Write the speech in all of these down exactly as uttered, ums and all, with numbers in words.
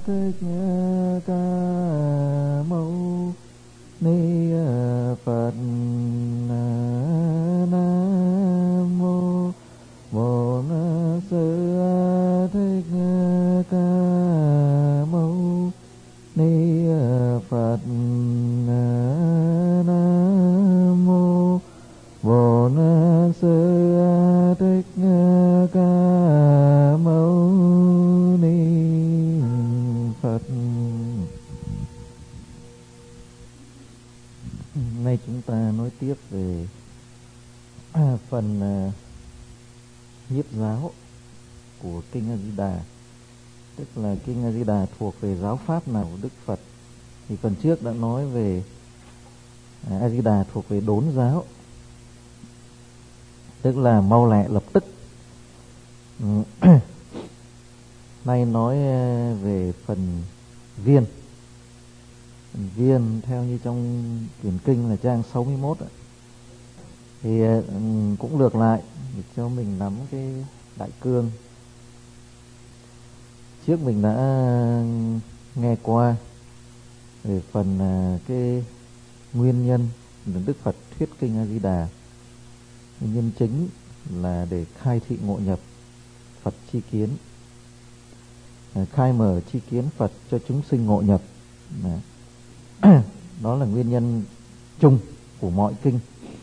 Thích Ca Mâu Ni Phật. Nam mô Bổn Sư Thích Ca Mâu Ni Phật. Nam mô Bổn Sư Thích Ca Mâu Ni Phật. Hôm nay chúng ta nói tiếp về phần nhiếp giáo của kinh A Di Đà, tức là kinh A Di Đà thuộc về giáo pháp nào của Đức Phật. Thì phần trước đã nói về A Di Đà thuộc về đốn giáo, tức là mau lẹ lập tức. Nay nói về phần viên. Phần viên theo như trong quyển kinh là trang sáu mươi mốt. Thì cũng lược lại để cho mình nắm cái đại cương. Trước mình đã nghe qua về phần cái nguyên nhân Đức Phật thuyết kinh A Di Đà. Nguyên nhân chính là để khai thị ngộ nhập Phật chi kiến, khai mở chi kiến Phật cho chúng sinh ngộ nhập. Đó là nguyên nhân chung của mọi kinh.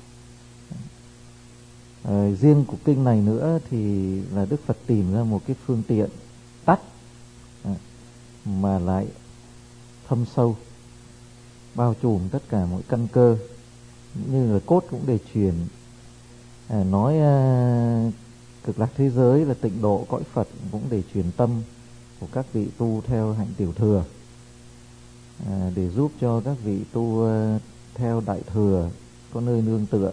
À, riêng của kinh này nữa thì là Đức Phật tìm ra một cái phương tiện tắt à, mà lại thâm sâu, bao trùm tất cả mọi căn cơ, như là cốt cũng để truyền à, nói à, cực lạc thế giới là tịnh độ cõi Phật, cũng để truyền tâm của các vị tu theo hạnh tiểu thừa, à, để giúp cho các vị tu à, theo đại thừa có nơi nương tựa,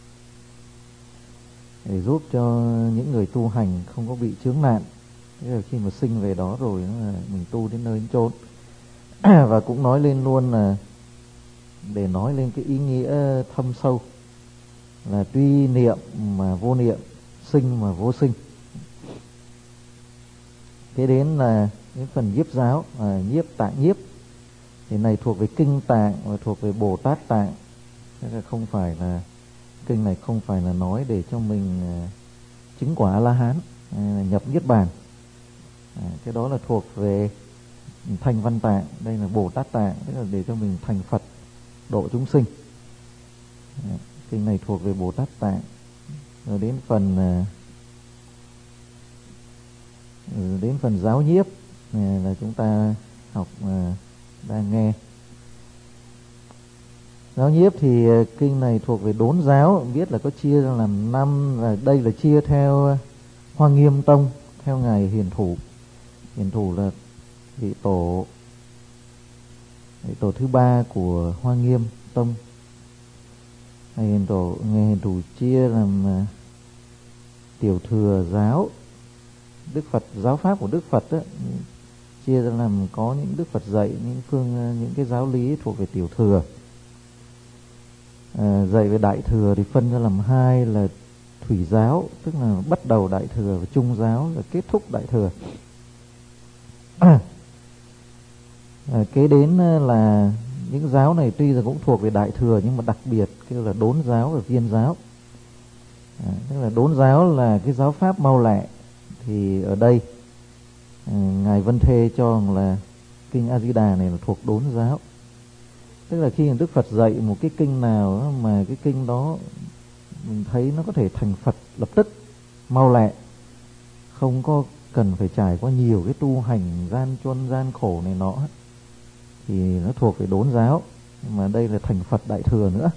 để giúp cho những người tu hành không có bị chướng nạn. Thế là khi mà sinh về đó rồi là mình tu đến nơi đến chốn. Và cũng nói lên luôn là để nói lên cái ý nghĩa thâm sâu là tuy niệm mà vô niệm, sinh mà vô sinh. Thế đến là cái phần nhiếp giáo, à, nhiếp tạng nhiếp thì này thuộc về kinh tạng và thuộc về Bồ Tát tạng. Thế là không phải là kinh này không phải là nói để cho mình uh, chứng quả A-la-hán, uh, nhập niết bàn. À, cái đó là thuộc về thành văn tạng. Đây là Bồ Tát tạng, tức là để cho mình thành Phật độ chúng sinh. À, kinh này thuộc về Bồ Tát tạng. Rồi đến phần uh, đến phần giáo nhiếp uh, là chúng ta học uh, đang nghe. Giáo nhiếp thì kinh này thuộc về đốn giáo, biết là có chia ra làm năm, là đây là chia theo Hoa Nghiêm Tông, theo ngài Hiền Thủ. Hiền Thủ là vị tổ vị tổ thứ ba của Hoa Nghiêm Tông. Ngài Hiền Tổ, ngài Hiền Thủ chia làm tiểu thừa giáo. Đức Phật, giáo pháp của Đức Phật đó, chia ra làm có những Đức Phật dạy những phương những cái giáo lý thuộc về tiểu thừa. À, dạy về đại thừa thì phân ra làm hai là thủy giáo, tức là bắt đầu đại thừa, và trung giáo là kết thúc đại thừa. À, kế đến là những giáo này tuy là cũng thuộc về đại thừa nhưng mà đặc biệt kêu là đốn giáo và viên giáo. À, tức là đốn giáo là cái giáo pháp mau lẹ. Thì ở đây à, ngài Vân Thê cho là kinh A Di Đà này là thuộc đốn giáo. Tức là khi Đức Phật dạy một cái kinh nào đó, mà cái kinh đó mình thấy nó có thể thành Phật lập tức, mau lẹ, không có cần phải trải qua nhiều cái tu hành gian truân gian khổ này nọ, thì nó thuộc về đốn giáo. Mà đây là thành Phật đại thừa nữa,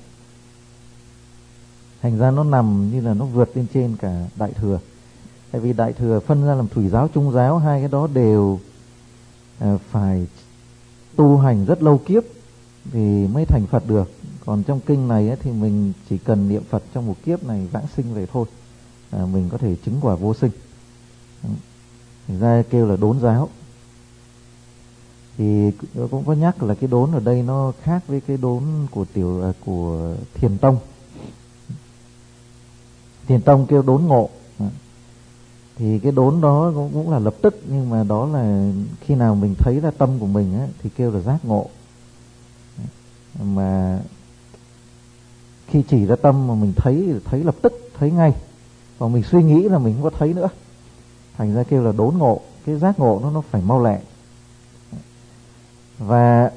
thành ra nó nằm như là nó vượt lên trên cả đại thừa. Tại vì đại thừa phân ra làm thủy giáo, trung giáo, hai cái đó đều à, phải tu hành rất lâu kiếp thì mới thành Phật được. Còn trong kinh này ấy, thì mình chỉ cần niệm Phật trong một kiếp này vãng sinh về thôi, à, mình có thể chứng quả vô sinh. Thành ra kêu là đốn giáo. Thì cũng có nhắc là cái đốn ở đây nó khác với cái đốn của tiểu à, của Thiền Tông. Thiền Tông kêu đốn ngộ, thì cái đốn đó cũng, cũng là lập tức, nhưng mà đó là khi nào mình thấy ra tâm của mình á, thì kêu là giác ngộ. Mà khi chỉ ra tâm mà mình thấy thì thấy lập tức, thấy ngay, còn mình suy nghĩ là mình không có thấy nữa, thành ra kêu là đốn ngộ. Cái giác ngộ nó nó phải mau lẹ. Và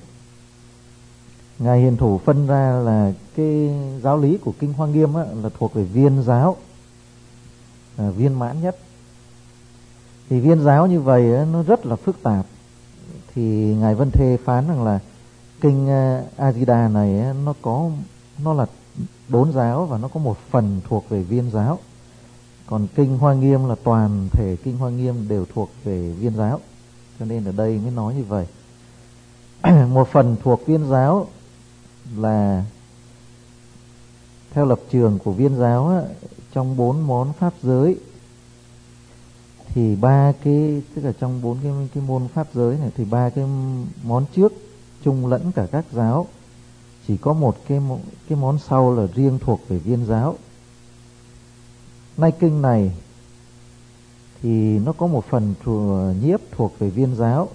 Ngài Hiền Thủ phân ra là cái giáo lý của Kinh Hoa Nghiêm á, là thuộc về viên giáo, là viên mãn nhất. Thì viên giáo như vậy á, nó rất là phức tạp. Thì Ngài Vân Thê phán rằng là Kinh A Di Đà này á, nó có nó là đốn giáo và nó có một phần thuộc về viên giáo. Còn Kinh Hoa Nghiêm là toàn thể Kinh Hoa Nghiêm đều thuộc về viên giáo, cho nên ở đây mới nói như vậy. Một phần thuộc viên giáo là theo lập trường của viên giáo á, trong bốn món pháp giới thì ba cái, tức là trong bốn cái cái môn pháp giới này thì ba cái món trước chung lẫn cả các giáo, chỉ có một cái cái món sau là riêng thuộc về viên giáo. Nay kinh này thì nó có một phần nhiếp thuộc về viên giáo,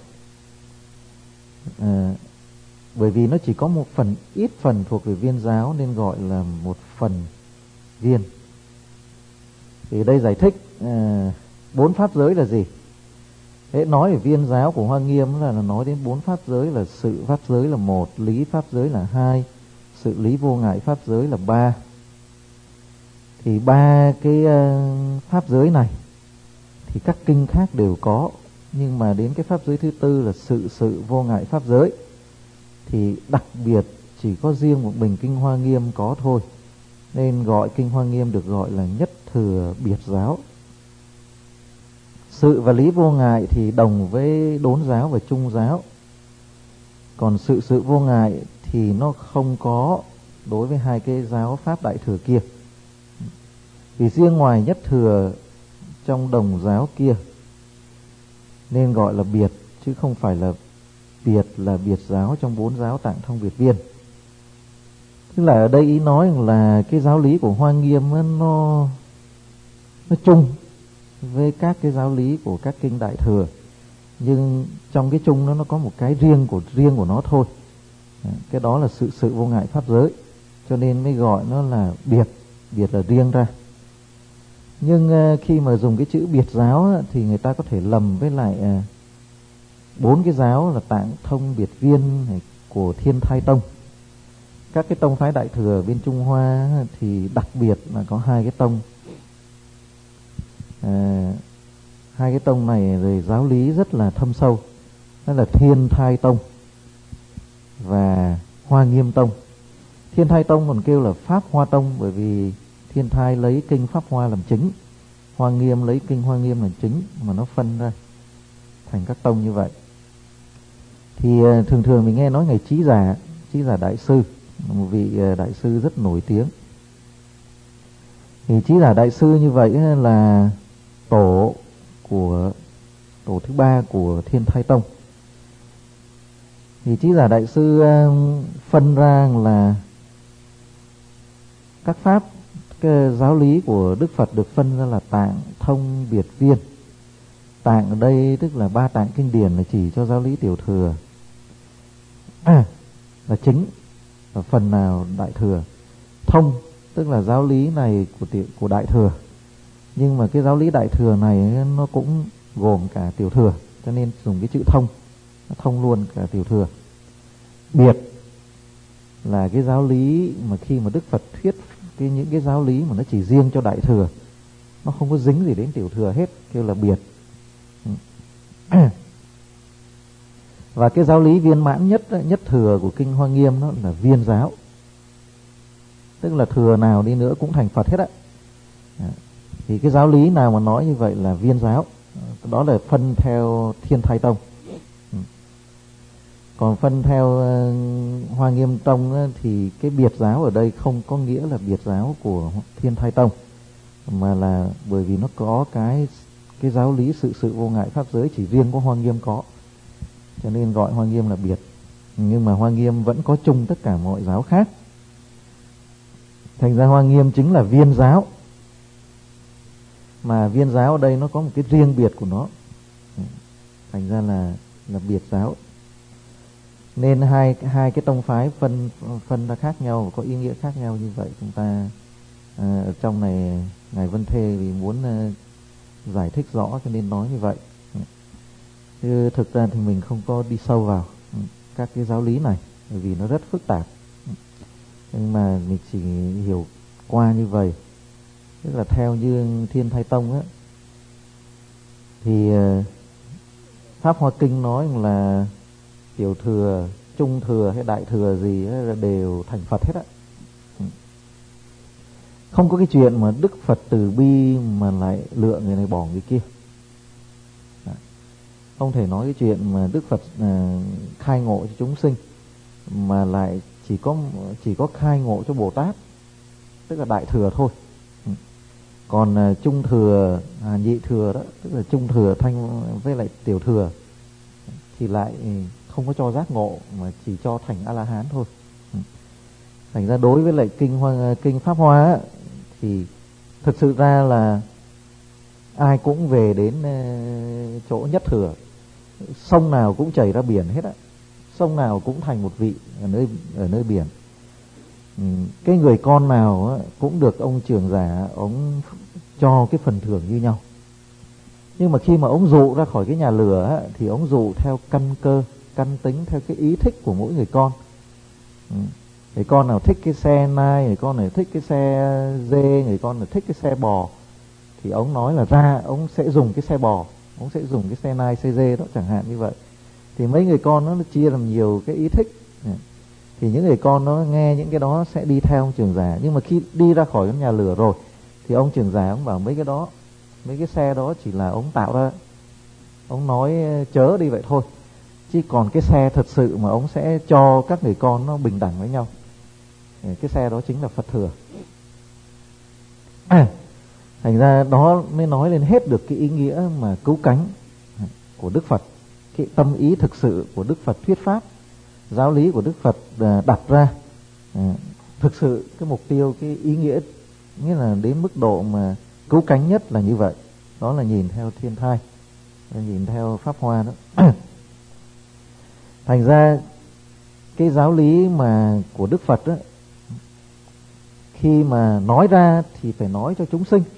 à, bởi vì nó chỉ có một phần, ít phần thuộc về viên giáo nên gọi là một phần viên. Thì đây giải thích à, bốn pháp giới là gì. Thế nói về viên giáo của Hoa Nghiêm là, là nói đến bốn pháp giới là sự pháp giới là một, lý pháp giới là hai, sự lý vô ngại pháp giới là ba. Thì ba cái uh, pháp giới này thì các kinh khác đều có, nhưng mà đến cái pháp giới thứ tư là sự sự vô ngại pháp giới thì đặc biệt chỉ có riêng một mình Kinh Hoa Nghiêm có thôi, nên gọi Kinh Hoa Nghiêm được gọi là nhất thừa biệt giáo. Sự và lý vô ngại thì đồng với đốn giáo và chung giáo. Còn sự sự vô ngại thì nó không có đối với hai cái giáo pháp đại thừa kia. Vì riêng ngoài nhất thừa trong đồng giáo kia nên gọi là biệt, chứ không phải là biệt là biệt giáo trong bốn giáo tạng thông biệt viên. Tức là ở đây ý nói là cái giáo lý của Hoa Nghiêm nó nó chung với các cái giáo lý của các kinh đại thừa, nhưng trong cái chung đó nó có một cái riêng của riêng của nó thôi. Cái đó là sự sự vô ngại pháp giới, cho nên mới gọi nó là biệt, biệt là riêng ra. Nhưng uh, khi mà dùng cái chữ biệt giáo uh, thì người ta có thể lầm với lại uh, bốn cái giáo là tạng thông biệt viên của Thiên Thai Tông. Các cái tông phái đại thừa bên Trung Hoa uh, thì đặc biệt là có hai cái tông. Uh, hai cái tông này về giáo lý rất là thâm sâu, đó là Thiên Thai Tông và Hoa Nghiêm Tông. Thiên Thai Tông còn kêu là Pháp Hoa Tông, bởi vì Thiên Thai lấy kinh Pháp Hoa làm chính, Hoa Nghiêm lấy kinh Hoa Nghiêm làm chính, mà nó phân ra thành các tông như vậy. Thì uh, thường thường mình nghe nói Ngài Trí Giả, Trí Giả Đại Sư, một vị uh, đại sư rất nổi tiếng. Thì Trí Giả Đại Sư như vậy là tổ của tổ thứ ba của Thiên Thai Tông. Thì Trí Giả Đại Sư uh, phân ra là các pháp, cái giáo lý của Đức Phật được phân ra là tạng thông biệt viên. Tạng ở đây tức là ba tạng kinh điển là chỉ cho giáo lý tiểu thừa à, là chính, và phần nào đại thừa. Thông tức là giáo lý này của tiểu, của đại thừa, nhưng mà cái giáo lý đại thừa này nó cũng gồm cả tiểu thừa, cho nên dùng cái chữ thông, nó thông luôn cả tiểu thừa. Biệt là cái giáo lý mà khi mà Đức Phật thuyết cái những cái giáo lý mà nó chỉ riêng cho đại thừa, nó không có dính gì đến tiểu thừa hết, kêu là biệt. Và cái giáo lý viên mãn nhất, nhất thừa của Kinh Hoa Nghiêm nó là viên giáo, tức là thừa nào đi nữa cũng thành Phật hết á. Thì cái giáo lý nào mà nói như vậy là viên giáo, đó là phân theo Thiên Thai Tông. Còn phân theo uh, Hoa Nghiêm Tông uh, thì cái biệt giáo ở đây không có nghĩa là biệt giáo của Thiên Thai Tông, mà là bởi vì nó có cái cái giáo lý sự sự vô ngại pháp giới chỉ riêng có Hoa Nghiêm có, cho nên gọi Hoa Nghiêm là biệt. Nhưng mà Hoa Nghiêm vẫn có chung tất cả mọi giáo khác, thành ra Hoa Nghiêm chính là viên giáo. mà viên giáo ở đây nó có một cái riêng biệt của nó, thành ra là là biệt giáo. Nên hai hai cái tông phái phân phân ra khác nhau và có ý nghĩa khác nhau như vậy. Chúng ta à, ở trong này ngài Vân Thê vì muốn à, giải thích rõ cho nên nói như vậy. Chứ thực ra thì mình không có đi sâu vào các cái giáo lý này bởi vì nó rất phức tạp. Nhưng mà mình chỉ hiểu qua như vậy. Tức là theo như Thiên Thai Tông á, thì Pháp Hoa Kinh nói là tiểu thừa, trung thừa hay đại thừa gì ấy đều thành Phật hết á. Không có cái chuyện mà Đức Phật từ bi mà lại lựa người này bỏ người kia. Không thể nói cái chuyện mà Đức Phật uh, khai ngộ cho chúng sinh mà lại chỉ có chỉ có khai ngộ cho Bồ Tát, tức là đại thừa thôi. Còn uh, trung thừa, à, nhị thừa đó, tức là trung thừa thanh với lại tiểu thừa thì lại không có cho giác ngộ mà chỉ cho thành A La Hán thôi. Thành ra đối với lại kinh Hoa, kinh Pháp Hoa á, thì thực sự ra là ai cũng về đến uh, chỗ nhất thừa. Sông nào cũng chảy ra biển hết á, sông nào cũng thành một vị ở nơi ở nơi biển. Ừ, cái người con nào á, cũng được ông trưởng giả ông cho cái phần thưởng như nhau. Nhưng mà khi mà ông dụ ra khỏi cái nhà lửa á, thì ông dụ theo căn cơ, căn tính, theo cái ý thích của mỗi người con. Ừ. Người con nào thích cái xe nai, người con này thích cái xe dê, người con nào thích cái xe bò, thì ông nói là ra ông sẽ dùng cái xe bò, ông sẽ dùng cái xe nai, xe dê đó chẳng hạn như vậy. Thì mấy người con nó chia làm nhiều cái ý thích. Thì những người con nó nghe những cái đó sẽ đi theo ông trưởng giả. Nhưng mà khi đi ra khỏi cái nhà lửa rồi thì ông trưởng giả ông bảo mấy cái đó, mấy cái xe đó chỉ là ông tạo ra, ông nói chớ đi vậy thôi. Chứ còn cái xe thật sự mà ông sẽ cho các người con nó bình đẳng với nhau, cái xe đó chính là Phật thừa. À, thành ra đó mới nói lên hết được cái ý nghĩa mà cứu cánh của Đức Phật, cái tâm ý thực sự của Đức Phật thuyết pháp, giáo lý của Đức Phật đặt ra. À, thực sự cái mục tiêu, cái ý nghĩa nghĩa là đến mức độ mà cứu cánh nhất là như vậy. Đó là nhìn theo Thiên Thai, nhìn theo Pháp Hoa đó. Thành ra cái giáo lý mà của Đức Phật đó, khi mà nói ra thì phải nói cho chúng sinh.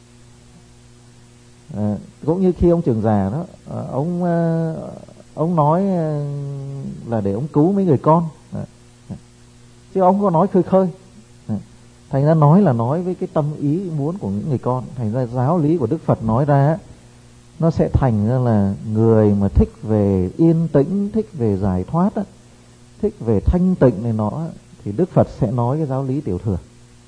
À, cũng như khi ông trưởng giả đó, ông ông nói là để ông cứu mấy người con, à, chứ ông có nói khơi khơi. À, thành ra nói là nói với cái tâm ý muốn của những người con. Thành ra giáo lý của Đức Phật nói ra nó sẽ thành ra là người mà thích về yên tĩnh, thích về giải thoát á, thích về thanh tịnh này nọ, thì Đức Phật sẽ nói cái giáo lý tiểu thừa.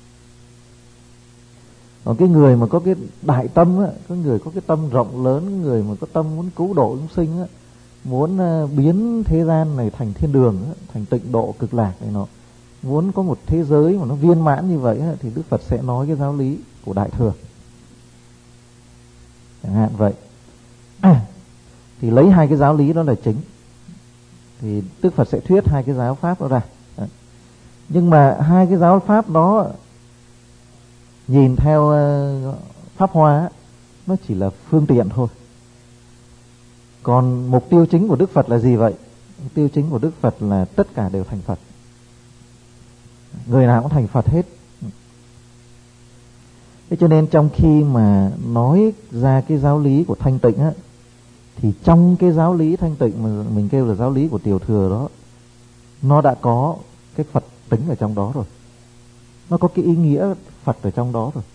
Còn cái người mà có cái đại tâm á, có người có cái tâm rộng lớn, người mà có tâm muốn cứu độ chúng sinh á, muốn biến thế gian này thành thiên đường á, thành tịnh độ cực lạc này nọ, muốn có một thế giới mà nó viên mãn như vậy á, thì Đức Phật sẽ nói cái giáo lý của đại thừa chẳng hạn vậy. À, thì lấy hai cái giáo lý đó là chính, thì Đức Phật sẽ thuyết hai cái giáo pháp đó ra. À, nhưng mà hai cái giáo pháp đó nhìn theo uh, Pháp Hoa nó chỉ là phương tiện thôi. Còn mục tiêu chính của Đức Phật là gì vậy? Mục tiêu chính của Đức Phật là tất cả đều thành Phật, người nào cũng thành Phật hết. Thế cho nên trong khi mà nói ra cái giáo lý của thanh tịnh á, thì trong cái giáo lý thanh tịnh mà mình kêu là giáo lý của tiểu thừa đó, nó đã có cái Phật tính ở trong đó rồi, nó có cái ý nghĩa Phật ở trong đó rồi,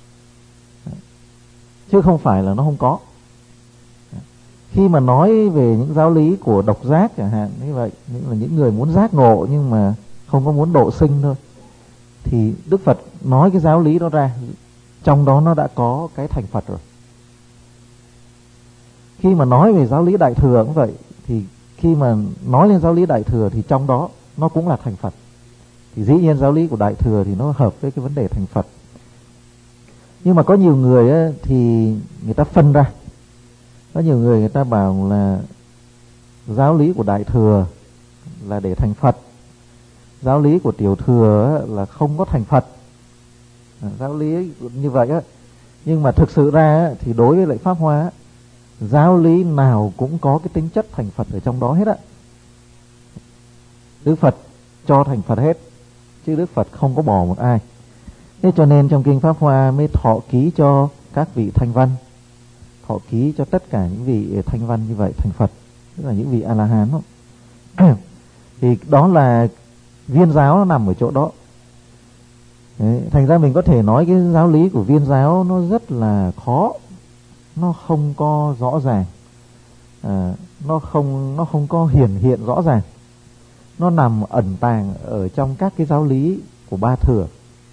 chứ không phải là nó không có. Khi mà nói về những giáo lý của độc giác chẳng hạn như vậy, những là những người muốn giác ngộ nhưng mà không có muốn độ sinh thôi, thì Đức Phật nói cái giáo lý đó ra, trong đó nó đã có cái thành Phật rồi. Khi mà nói về giáo lý đại thừa cũng vậy, thì khi mà nói lên giáo lý đại thừa thì trong đó nó cũng là thành Phật. Thì dĩ nhiên giáo lý của đại thừa thì nó hợp với cái vấn đề thành Phật. Nhưng mà có nhiều người ấy, thì người ta phân ra. Có nhiều người người ta bảo là giáo lý của đại thừa là để thành Phật, giáo lý của tiểu thừa là không có thành Phật. À, giáo lý như vậy á, Nhưng mà thực sự ra thì đối với lại Pháp Hoa, giáo lý nào cũng có cái tính chất thành Phật ở trong đó hết á. Đức Phật cho thành Phật hết, chứ Đức Phật không có bỏ một ai. Thế cho nên trong kinh Pháp Hoa mới thọ ký cho các vị thanh văn, thọ ký cho tất cả những vị thanh văn như vậy thành Phật, tức là những vị A-la-hán đó. Thì đó là Viên giáo nó nằm ở chỗ đó. Đấy, thành ra mình có thể nói cái giáo lý của Viên giáo nó rất là khó, nó không có rõ ràng, à, nó không nó không có hiển hiện rõ ràng, nó nằm ẩn tàng ở trong các cái giáo lý của Ba Thừa,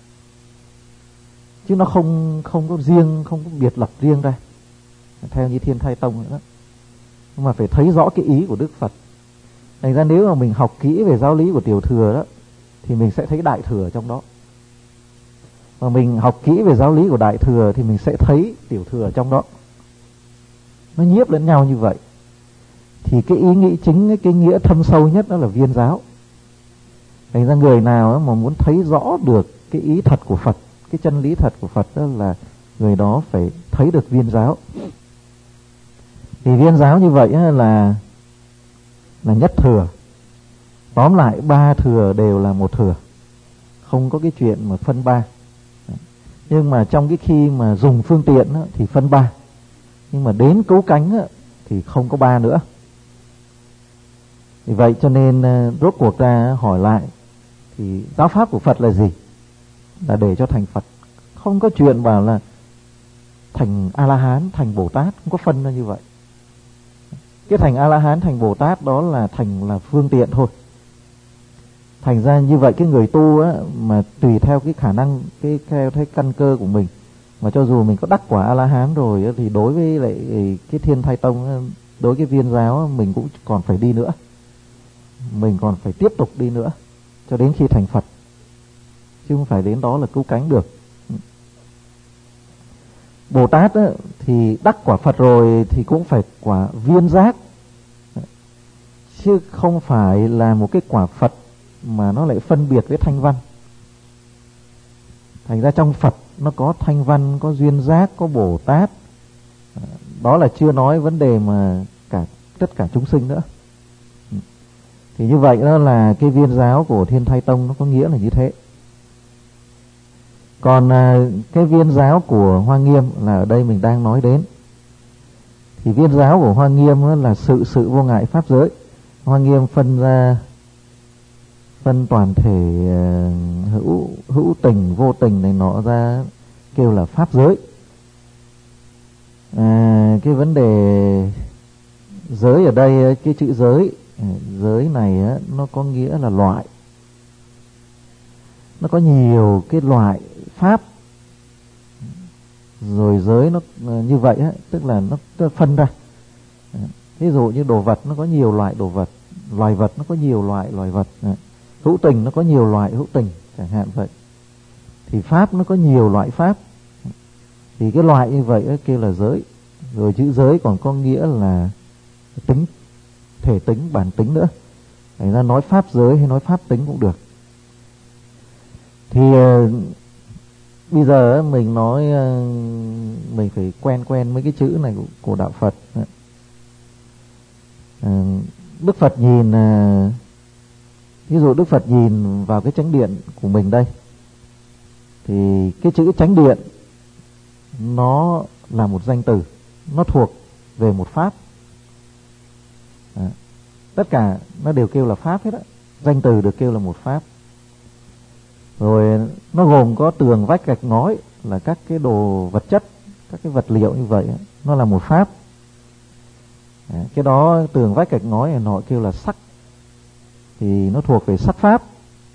chứ nó không không có riêng, không có biệt lập riêng ra theo như Thiên Thai Tông nữa đó. Nhưng mà phải thấy rõ cái ý của Đức Phật. Thành ra nếu mà mình học kỹ về giáo lý của Tiểu Thừa đó thì mình sẽ thấy Đại Thừa trong đó, mà mình học kỹ về giáo lý của Đại Thừa thì mình sẽ thấy Tiểu Thừa trong đó. Nó nhiếp lẫn nhau như vậy. Thì cái ý nghĩ chính, cái nghĩa thâm sâu nhất đó là Viên giáo. Thành ra người nào mà muốn thấy rõ được cái ý thật của Phật, cái chân lý thật của Phật, đó là người đó phải thấy được Viên giáo. Thì Viên giáo như vậy là là nhất thừa. Tóm lại ba thừa đều là một thừa, không có cái chuyện mà phân ba. Nhưng mà trong cái khi mà dùng phương tiện thì phân ba, nhưng mà đến cấu cánh thì không có ba nữa. Vì vậy cho nên rốt cuộc ra hỏi lại thì giáo pháp của Phật là gì? Là để cho thành Phật. Không có chuyện bảo là thành A-la-hán, thành Bồ Tát, không có phân ra như vậy. Cái thành A-la-hán, thành Bồ Tát đó là thành là phương tiện thôi. Thành ra như vậy cái người tu á, mà tùy theo cái khả năng, cái theo cái căn cơ của mình, mà cho dù mình có đắc quả A-la-hán rồi á, thì đối với lại cái Thiên Thai Tông, đối với cái Viên giáo á, mình cũng còn phải đi nữa. Mình còn phải tiếp tục đi nữa cho đến khi thành Phật, chứ không phải đến đó là cứu cánh được. Bồ Tát á, thì đắc quả Phật rồi thì cũng phải quả viên giác, chứ không phải là một cái quả Phật mà nó lại phân biệt với thanh văn. Thành ra trong Phật nó có thanh văn, có duyên giác, có Bồ Tát. Đó là chưa nói vấn đề mà cả tất cả chúng sinh nữa. Thì như vậy đó là cái Viên giáo của Thiên Thai Tông nó có nghĩa là như thế. Còn à, cái Viên giáo của Hoa Nghiêm là ở đây mình đang nói đến. Thì Viên giáo của Hoa Nghiêm là sự sự vô ngại pháp giới. Hoa Nghiêm phân ra phân toàn thể uh, hữu hữu tình, vô tình này nọ ra, kêu là pháp giới. À, cái vấn đề giới ở đây, cái chữ giới, giới này á, nó có nghĩa là loại. Nó có nhiều cái loại pháp. Rồi giới nó như vậy á, tức là nó, nó phân ra. Ví dụ như đồ vật nó có nhiều loại đồ vật, loài vật nó có nhiều loại loài vật, hữu tình nó có nhiều loại hữu tình, chẳng hạn vậy. Thì pháp nó có nhiều loại pháp. Thì cái loại như vậy á, kêu là giới. Rồi chữ giới còn có nghĩa là tính, thể tính, bản tính nữa. Thành ra nói pháp giới hay nói pháp tính cũng được. Thì uh, bây giờ uh, mình nói uh, mình phải quen quen mấy cái chữ này của, của đạo Phật. Uh, Đức Phật nhìn, uh, ví dụ Đức Phật nhìn vào cái chánh điện của mình đây, thì cái chữ chánh điện nó là một danh từ, nó thuộc về một pháp. À, tất cả nó đều kêu là pháp hết á, danh từ được kêu là một pháp. Rồi nó gồm có tường vách gạch ngói là các cái đồ vật chất, các cái vật liệu như vậy á, nó là một pháp. À, cái đó tường vách gạch ngói này nọ kêu là sắc, thì nó thuộc về sắc pháp.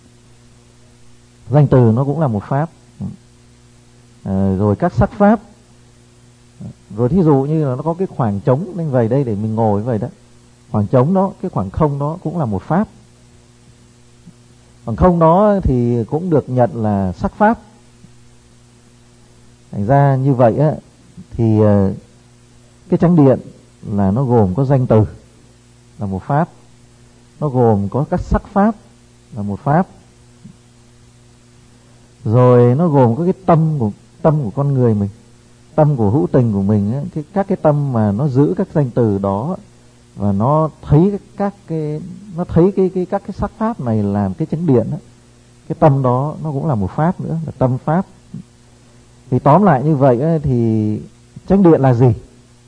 Danh từ nó cũng là một pháp. À, rồi các sắc pháp. Rồi thí dụ như là nó có cái khoảng trống nên vậy đây để mình ngồi vậy đó, khoảng trống đó, cái khoảng không đó cũng là một pháp. Khoảng không đó thì cũng được nhận là sắc pháp. Thành ra như vậy á, thì cái chánh điện là nó gồm có danh từ là một pháp, nó gồm có các sắc pháp là một pháp, rồi nó gồm có cái tâm của tâm của con người mình tâm của hữu tình của mình ấy, cái, các cái tâm mà nó giữ các danh từ đó và nó thấy các cái nó thấy cái cái các cái sắc pháp này làm cái chánh điện ấy, cái tâm đó nó cũng là một pháp nữa, là tâm pháp. Thì tóm lại như vậy ấy, thì chánh điện là gì?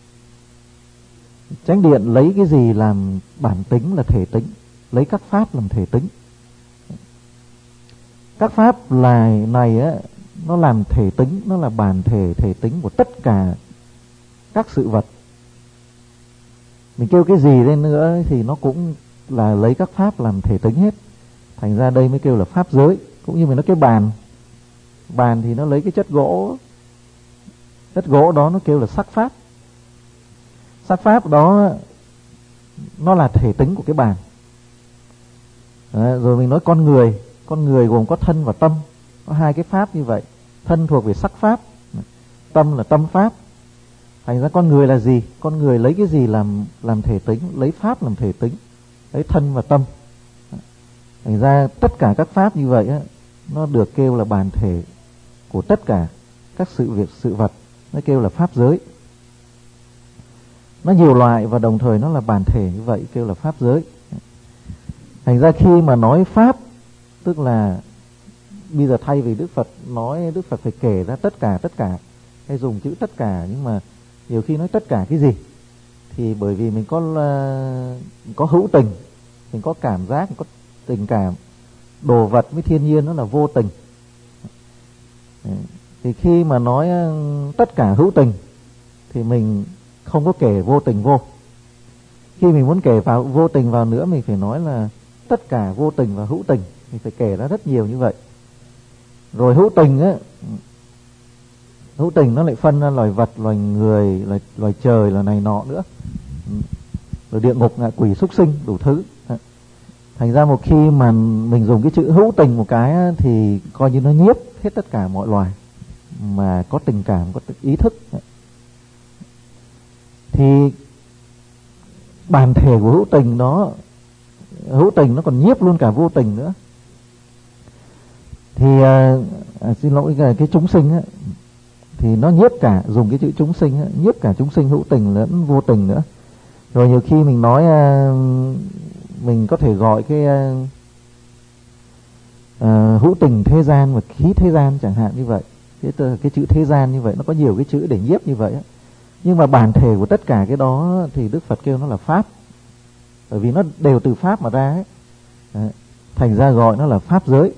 Chánh điện lấy cái gì làm bản tính, là thể tính, lấy các pháp làm thể tính. Các pháp là này á, nó làm thể tính, nó là bản thể thể tính của tất cả các sự vật. Mình kêu cái gì lên nữa thì nó cũng là lấy các pháp làm thể tính hết. Thành ra đây mới kêu là pháp giới. Cũng như mình nói cái bàn, bàn thì nó lấy cái chất gỗ, chất gỗ đó nó kêu là sắc pháp. Sắc pháp đó nó là thể tính của cái bàn. Đấy, rồi mình nói con người, con người gồm có thân và tâm, có hai cái pháp như vậy. Thân thuộc về sắc pháp, tâm là tâm pháp. Thành ra con người là gì? Con người lấy cái gì làm làm thể tính? Lấy pháp làm thể tính, lấy thân và tâm. Thành ra tất cả các pháp như vậy á, nó được kêu là bản thể của tất cả các sự việc, sự vật, nó kêu là pháp giới. Nó nhiều loại và đồng thời nó là bản thể như vậy, kêu là pháp giới. Thành ra khi mà nói pháp, tức là bây giờ thay vì Đức Phật nói, Đức Phật phải kể ra tất cả tất cả, hay dùng chữ tất cả, nhưng mà nhiều khi nói tất cả cái gì thì bởi vì mình có uh, có hữu tình, mình có cảm giác, mình có tình cảm. Đồ vật với thiên nhiên nó là vô tình. Đấy. Thì khi mà nói uh, tất cả hữu tình thì mình không có kể vô tình vô. Khi mình muốn kể vào vô tình vào nữa, mình phải nói là tất cả vô tình và hữu tình, mình phải kể ra rất nhiều như vậy. Rồi hữu tình á, hữu tình nó lại phân ra loài vật, loài người, loài, loài trời, là này nọ nữa, rồi địa ngục, ngạ quỷ, súc sinh, đủ thứ. Thành ra một khi mà mình dùng cái chữ hữu tình một cái á, thì coi như nó nhiếp hết tất cả mọi loài mà có tình cảm, có ý thức. Thì bản thể của hữu tình đó, hữu tình nó còn nhiếp luôn cả vô tình nữa. Thì à, à, xin lỗi cái, cái chúng sinh á, thì nó nhiếp cả, dùng cái chữ chúng sinh á, nhiếp cả chúng sinh hữu tình lẫn vô tình nữa. Rồi nhiều khi mình nói à, mình có thể gọi cái à, à, hữu tình thế gian và khí thế gian chẳng hạn như vậy. Cái, cái chữ thế gian như vậy nó có nhiều cái chữ để nhiếp như vậy á. Nhưng mà bản thể của tất cả cái đó thì Đức Phật kêu nó là pháp, bởi vì nó đều từ pháp mà ra ấy. Đấy. Thành ra gọi nó là pháp giới.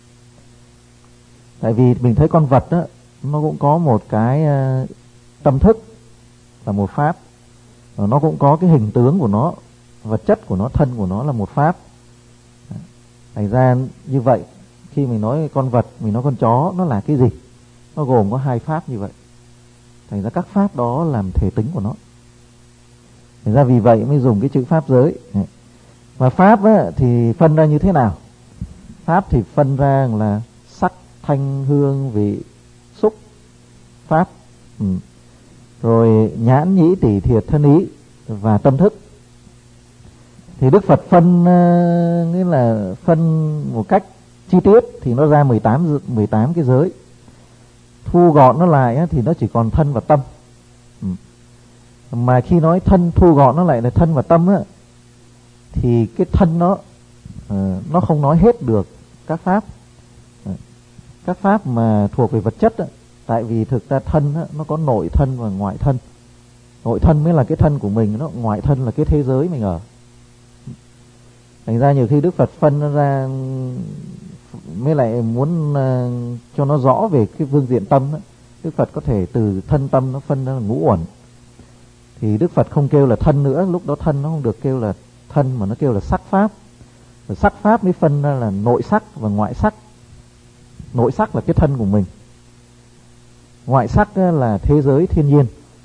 Tại vì mình thấy con vật đó, nó cũng có một cái uh, tâm thức là một pháp, nó cũng có cái hình tướng của nó, vật chất của nó, thân của nó là một pháp. Thành ra như vậy, khi mình nói con vật, mình nói con chó, nó là cái gì? Nó gồm có hai pháp như vậy. Thành ra các pháp đó làm thể tính của nó. Thành ra vì vậy mới dùng cái chữ pháp giới. Và pháp á, thì phân ra như thế nào? Pháp thì phân ra là sắc, thanh, hương, vị, xúc, pháp. Ừ. Rồi nhãn, nhĩ, tỷ, thiệt, thân, ý và tâm thức. Thì Đức Phật phân uh, nghĩa là phân một cách chi tiết thì nó ra mười tám, mười tám cái giới. Thu gọn nó lại á, thì nó chỉ còn thân và tâm. Ừ. Mà khi nói thân, thu gọn nó lại là thân và tâm á, thì cái thân nó uh, nó không nói hết được các pháp. Uh, các pháp mà thuộc về vật chất á, tại vì thực ra thân á, nó có nội thân và ngoại thân. Nội thân mới là cái thân của mình, nó ngoại thân là cái thế giới mình ở. Thành ra nhiều khi Đức Phật phân ra mới lại muốn uh, cho nó rõ về cái phương diện tâm đó. Đức Phật có thể từ thân tâm nó phân ra là ngũ uẩn. Thì Đức Phật không kêu là thân nữa, lúc đó thân nó không được kêu là thân mà nó kêu là sắc pháp. Rồi sắc pháp mới phân ra là nội sắc và ngoại sắc. Nội sắc là cái thân của mình, ngoại sắc là thế giới thiên nhiên.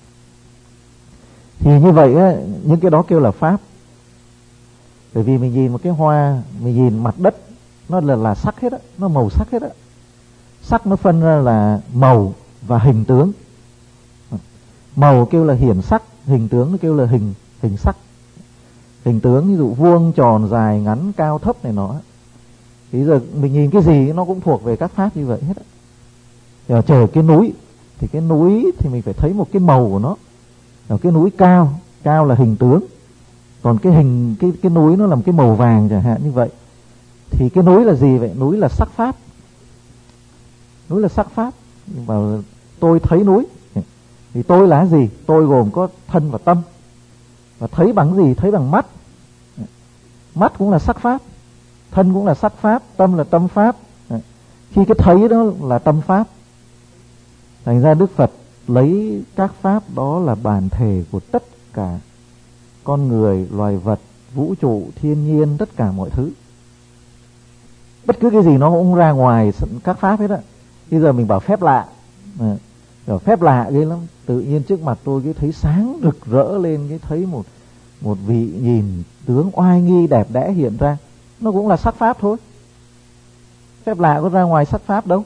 Thì như vậy á, những cái đó kêu là pháp. Bởi vì mình nhìn một cái hoa, mình nhìn mặt đất, nó là, là sắc hết á, nó màu sắc hết á. Sắc nó phân ra là màu và hình tướng. Màu kêu là hiển sắc, hình tướng nó kêu là hình hình sắc. Hình tướng ví dụ vuông, tròn, dài, ngắn, cao, thấp này nọ. Thì giờ mình nhìn cái gì nó cũng thuộc về các pháp như vậy hết á. Rồi trời cái núi thì cái núi thì mình phải thấy một cái màu của nó. Ở cái núi cao, cao là hình tướng, còn cái hình cái cái núi nó là một cái màu vàng chẳng hạn như vậy. Thì cái núi là gì vậy? Núi là sắc pháp. Núi là sắc pháp. Và tôi thấy núi. Thì tôi là gì? Tôi gồm có thân và tâm. Và thấy bằng gì? Thấy bằng mắt. Mắt cũng là sắc pháp, thân cũng là sắc pháp, tâm là tâm pháp. Khi cái thấy đó là tâm pháp. Thành ra Đức Phật lấy các pháp đó là bản thể của tất cả con người, loài vật, vũ trụ, thiên nhiên, tất cả mọi thứ. Bất cứ cái gì nó cũng ra ngoài các pháp hết á. Bây giờ mình bảo phép lạ, à, phép lạ ghê lắm. Tự nhiên trước mặt tôi cái thấy sáng rực rỡ lên, cái thấy một một vị nhìn tướng oai nghi đẹp đẽ hiện ra, nó cũng là sắc pháp thôi. Phép lạ có ra ngoài sắc pháp đâu.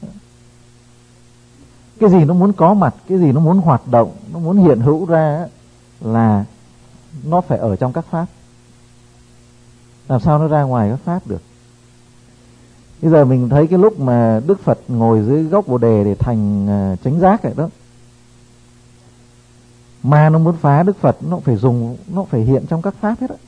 Cái gì nó muốn có mặt, cái gì nó muốn hoạt động, nó muốn hiện hữu ra là nó phải ở trong các pháp. Làm sao nó ra ngoài các pháp được? Bây giờ mình thấy cái lúc mà Đức Phật ngồi dưới gốc Bồ Đề để thành uh, chánh giác vậy đó, mà nó muốn phá Đức Phật, nó phải dùng, nó phải hiện trong các pháp hết á.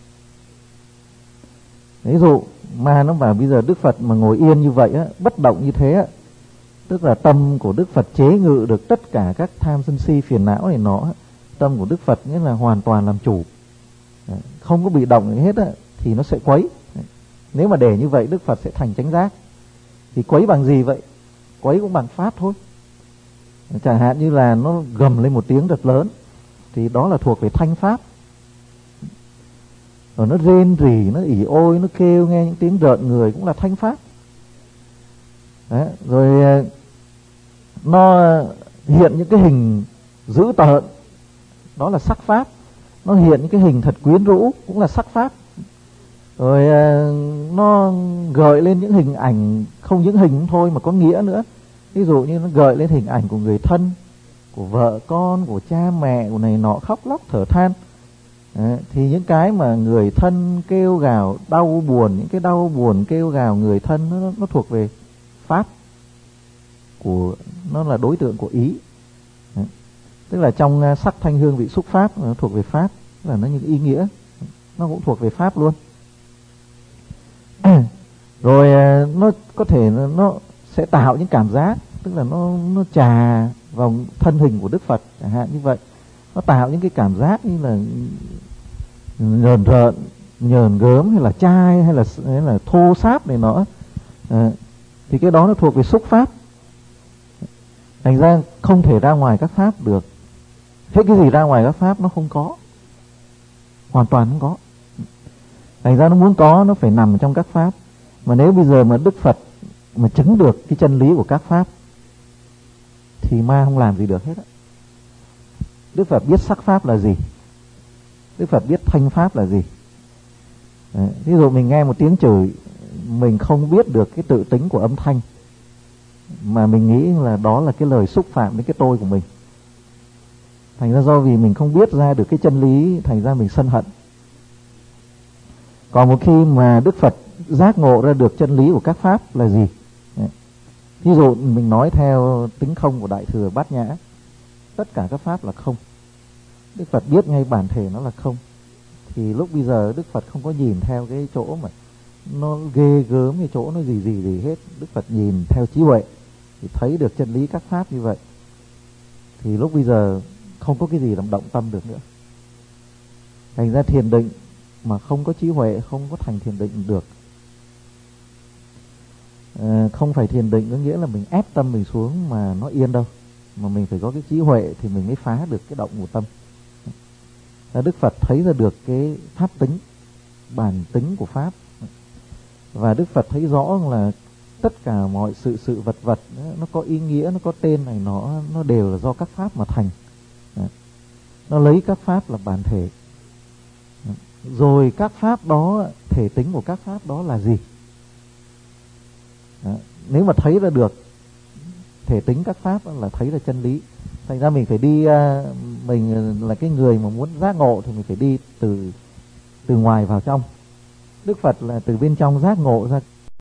Ví dụ mà nó bảo bây giờ Đức Phật mà ngồi yên như vậy á, bất động như thế á, tức là tâm của Đức Phật chế ngự được tất cả các tham sân si phiền não này nọ. Tâm của Đức Phật nghĩa là hoàn toàn làm chủ, không có bị động gì hết á, thì nó sẽ quấy. Nếu mà để như vậy Đức Phật sẽ thành chánh giác. Thì quấy bằng gì vậy? Quấy cũng bằng pháp thôi. Chẳng hạn như là nó gầm lên một tiếng rất lớn, thì đó là thuộc về thanh pháp. Rồi nó rên rỉ, nó ỉ ôi, nó kêu nghe những tiếng rợn người cũng là thanh pháp. Đấy. Rồi nó hiện những cái hình dữ tợn, đó là sắc pháp. Nó hiện những cái hình thật quyến rũ cũng là sắc pháp. Rồi nó gợi lên những hình ảnh, không những hình thôi mà có nghĩa nữa. Ví dụ như nó gợi lên hình ảnh của người thân, của vợ con, của cha mẹ, của này nọ, khóc lóc thở than. Đấy, thì những cái mà người thân kêu gào đau buồn, những cái đau buồn kêu gào người thân, nó, nó thuộc về pháp của, nó là đối tượng của ý. Đấy. Tức là trong sắc thanh hương vị xúc pháp nó thuộc về pháp, là nó những ý nghĩa, nó cũng thuộc về pháp luôn. Rồi nó có thể nó sẽ tạo những cảm giác, tức là nó nó trà vào thân hình của Đức Phật chẳng hạn như vậy. Nó tạo những cái cảm giác như là nhờn rợn, nhờn gớm, hay là chai, hay là hay là thô sáp này nọ. À, thì cái đó nó thuộc về xúc pháp. Thành ra không thể ra ngoài các pháp được. Thế cái gì ra ngoài các pháp nó không có, hoàn toàn không có. Thành ra nó muốn có nó phải nằm trong các pháp. Mà nếu bây giờ mà Đức Phật mà chứng được cái chân lý của các pháp thì ma không làm gì được hết á. Đức Phật biết sắc pháp là gì, Đức Phật biết thanh pháp là gì. Đấy. Ví dụ mình nghe một tiếng chửi, mình không biết được cái tự tính của âm thanh, mà mình nghĩ là đó là cái lời xúc phạm đến cái tôi của mình. Thành ra do vì mình không biết ra được cái chân lý, thành ra mình sân hận. Còn một khi mà Đức Phật giác ngộ ra được chân lý của các pháp là gì? Đấy. Ví dụ mình nói theo tính không của Đại Thừa Bát Nhã, tất cả các pháp là không. Đức Phật biết ngay bản thể nó là không. Thì lúc bây giờ Đức Phật không có nhìn theo cái chỗ mà nó ghê gớm, cái chỗ nó gì gì gì hết. Đức Phật nhìn theo trí huệ thì thấy được chân lý các pháp như vậy. Thì lúc bây giờ không có cái gì làm động tâm được nữa. Thành ra thiền định mà không có trí huệ không có thành thiền định được. À, không phải thiền định có nghĩa là mình ép tâm mình xuống mà nó yên đâu, mà mình phải có cái trí huệ thì mình mới phá được cái động của tâm. À, Đức Phật thấy ra được cái pháp tính, bản tính của pháp. Và Đức Phật thấy rõ là tất cả mọi sự sự vật vật nó có ý nghĩa, nó có tên này nó nó đều là do các pháp mà thành. Nó lấy các pháp là bản thể. Rồi các pháp đó, thể tính của các pháp đó là gì? Đó. Nếu mà thấy ra được thể tính các pháp là thấy là chân lý. Thành ra mình phải đi, mình là cái người mà muốn giác ngộ thì mình phải đi từ từ ngoài vào trong. Đức Phật là từ bên trong giác ngộ ra.